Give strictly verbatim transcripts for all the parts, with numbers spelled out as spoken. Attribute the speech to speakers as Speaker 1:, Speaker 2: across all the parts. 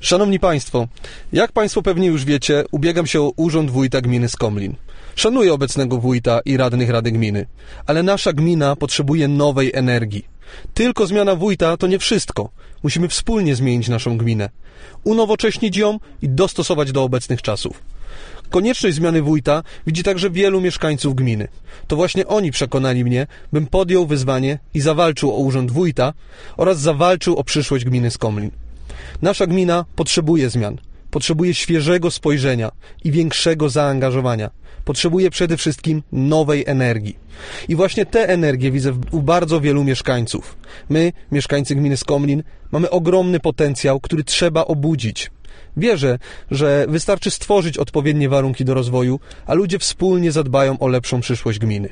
Speaker 1: Szanowni Państwo, jak Państwo pewnie już wiecie, ubiegam się o urząd wójta gminy Skomlin. Szanuję obecnego wójta i radnych Rady Gminy, ale nasza gmina potrzebuje nowej energii. Tylko zmiana wójta to nie wszystko. Musimy wspólnie zmienić naszą gminę, unowocześnić ją i dostosować do obecnych czasów. Konieczność zmiany wójta widzi także wielu mieszkańców gminy. To właśnie oni przekonali mnie, bym podjął wyzwanie i zawalczył o urząd wójta oraz zawalczył o przyszłość gminy Skomlin. Nasza gmina potrzebuje zmian, potrzebuje świeżego spojrzenia i większego zaangażowania. Potrzebuje przede wszystkim nowej energii. I właśnie tę energię widzę u bardzo wielu mieszkańców. My, mieszkańcy gminy Skomlin, mamy ogromny potencjał, który trzeba obudzić. Wierzę, że wystarczy stworzyć odpowiednie warunki do rozwoju, a ludzie wspólnie zadbają o lepszą przyszłość gminy.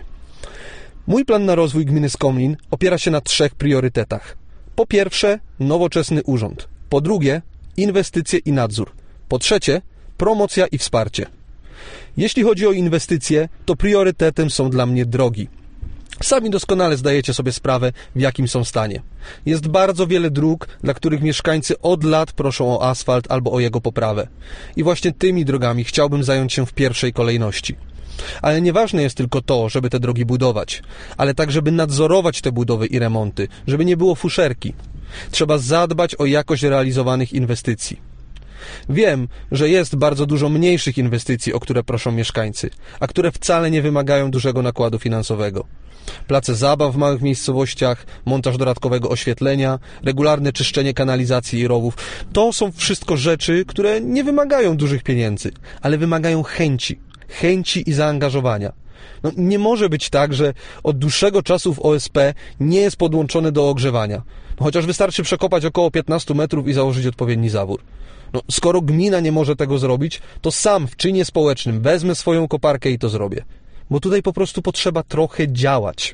Speaker 1: Mój plan na rozwój gminy Skomlin opiera się na trzech priorytetach. Po pierwsze, nowoczesny urząd. Po drugie, inwestycje i nadzór. Po trzecie, promocja i wsparcie. Jeśli chodzi o inwestycje, to priorytetem są dla mnie drogi. Sami doskonale zdajecie sobie sprawę, w jakim są stanie. Jest bardzo wiele dróg, dla których mieszkańcy od lat proszą o asfalt albo o jego poprawę. I właśnie tymi drogami chciałbym zająć się w pierwszej kolejności. Ale nieważne jest tylko to, żeby te drogi budować, ale tak, żeby nadzorować te budowy i remonty, żeby nie było fuszerki. Trzeba zadbać o jakość realizowanych inwestycji. Wiem, że jest bardzo dużo mniejszych inwestycji, o które proszą mieszkańcy, a które wcale nie wymagają dużego nakładu finansowego. Place zabaw w małych miejscowościach, montaż dodatkowego oświetlenia, regularne czyszczenie kanalizacji i rowów. To są wszystko rzeczy, które nie wymagają dużych pieniędzy, ale wymagają chęci. Chęci i zaangażowania. No, nie może być tak, że od dłuższego czasu w O S P nie jest podłączone do ogrzewania. No, chociaż wystarczy przekopać około piętnaście metrów i założyć odpowiedni zawór. No, skoro gmina nie może tego zrobić, to sam w czynie społecznym wezmę swoją koparkę i to zrobię. Bo tutaj po prostu potrzeba trochę działać.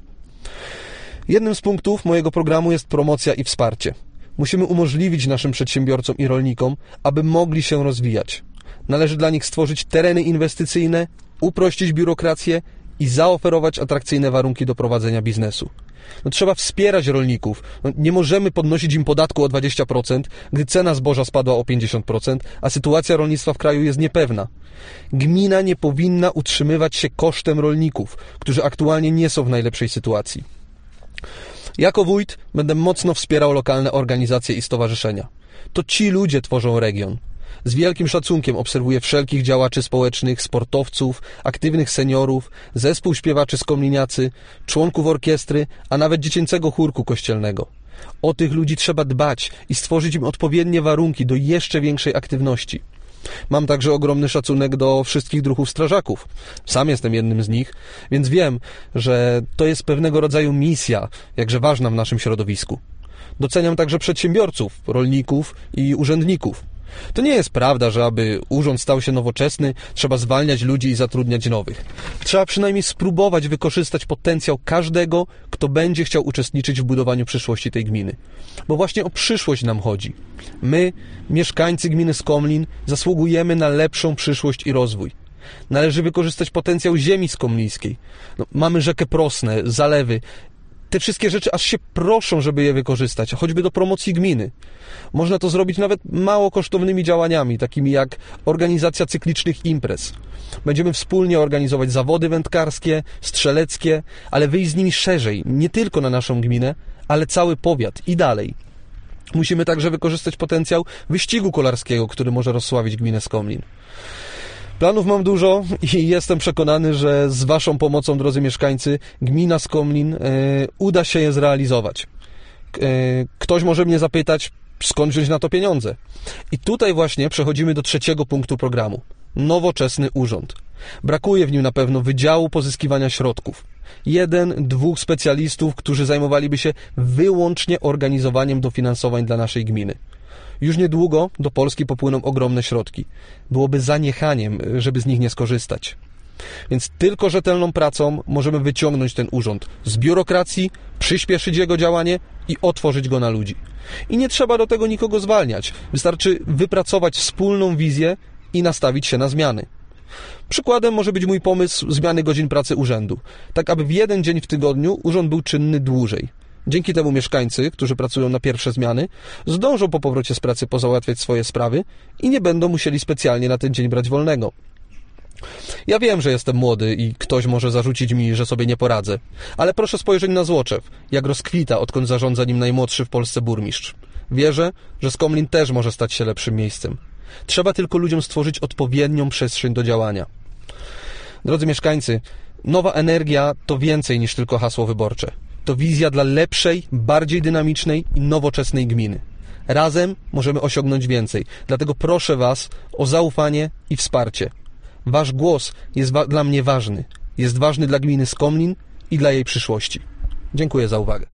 Speaker 1: Jednym z punktów mojego programu jest promocja i wsparcie. Musimy umożliwić naszym przedsiębiorcom i rolnikom, aby mogli się rozwijać. Należy dla nich stworzyć tereny inwestycyjne, uprościć biurokrację i zaoferować atrakcyjne warunki do prowadzenia biznesu. No, trzeba wspierać rolników. No, nie możemy podnosić im podatku o dwadzieścia procent, gdy cena zboża spadła o pięćdziesiąt procent, a sytuacja rolnictwa w kraju jest niepewna. Gmina nie powinna utrzymywać się kosztem rolników, którzy aktualnie nie są w najlepszej sytuacji. Jako wójt będę mocno wspierał lokalne organizacje i stowarzyszenia. To ci ludzie tworzą region. Z wielkim szacunkiem obserwuję wszelkich działaczy społecznych, sportowców, aktywnych seniorów, zespół śpiewaczy skomliniacy, członków orkiestry, a nawet dziecięcego chórku kościelnego. O tych ludzi trzeba dbać i stworzyć im odpowiednie warunki do jeszcze większej aktywności. Mam także ogromny szacunek do wszystkich druhów strażaków. Sam jestem jednym z nich, więc wiem, że to jest pewnego rodzaju misja, jakże ważna w naszym środowisku. Doceniam także przedsiębiorców, rolników i urzędników. To nie jest prawda, że aby urząd stał się nowoczesny, trzeba zwalniać ludzi i zatrudniać nowych. Trzeba przynajmniej spróbować wykorzystać potencjał każdego, kto będzie chciał uczestniczyć w budowaniu przyszłości tej gminy. Bo właśnie o przyszłość nam chodzi. My, mieszkańcy gminy Skomlin, zasługujemy na lepszą przyszłość i rozwój. Należy wykorzystać potencjał ziemi skomlińskiej. No, mamy rzekę Prosnę, zalewy. Te wszystkie rzeczy aż się proszą, żeby je wykorzystać, choćby do promocji gminy. Można to zrobić nawet mało kosztownymi działaniami, takimi jak organizacja cyklicznych imprez. Będziemy wspólnie organizować zawody wędkarskie, strzeleckie, ale wyjść z nimi szerzej, nie tylko na naszą gminę, ale cały powiat i dalej. Musimy także wykorzystać potencjał wyścigu kolarskiego, który może rozsławić gminę Skomlin. Planów mam dużo i jestem przekonany, że z Waszą pomocą, drodzy mieszkańcy, gmina Skomlin y, uda się je zrealizować. Y, ktoś może mnie zapytać, skąd wziąć na to pieniądze? I tutaj właśnie przechodzimy do trzeciego punktu programu. Nowoczesny urząd. Brakuje w nim na pewno wydziału pozyskiwania środków. Jeden, dwóch specjalistów, którzy zajmowaliby się wyłącznie organizowaniem dofinansowań dla naszej gminy. Już niedługo do Polski popłyną ogromne środki. Byłoby zaniechaniem, żeby z nich nie skorzystać. Więc tylko rzetelną pracą możemy wyciągnąć ten urząd z biurokracji, przyspieszyć jego działanie i otworzyć go na ludzi. I nie trzeba do tego nikogo zwalniać. Wystarczy wypracować wspólną wizję i nastawić się na zmiany. Przykładem może być mój pomysł zmiany godzin pracy urzędu, tak aby w jeden dzień w tygodniu urząd był czynny dłużej. Dzięki temu mieszkańcy, którzy pracują na pierwsze zmiany, zdążą po powrocie z pracy pozałatwiać swoje sprawy i nie będą musieli specjalnie na ten dzień brać wolnego. Ja wiem, że jestem młody i ktoś może zarzucić mi, że sobie nie poradzę, ale proszę spojrzeć na Złoczew, jak rozkwita, odkąd zarządza nim najmłodszy w Polsce burmistrz. Wierzę, że Skomlin też może stać się lepszym miejscem. Trzeba tylko ludziom stworzyć odpowiednią przestrzeń do działania. Drodzy mieszkańcy, nowa energia to więcej niż tylko hasło wyborcze. To wizja dla lepszej, bardziej dynamicznej i nowoczesnej gminy. Razem możemy osiągnąć więcej, dlatego proszę Was o zaufanie i wsparcie. Wasz głos jest wa- dla mnie ważny. Jest ważny dla gminy Skomlin i dla jej przyszłości. Dziękuję za uwagę.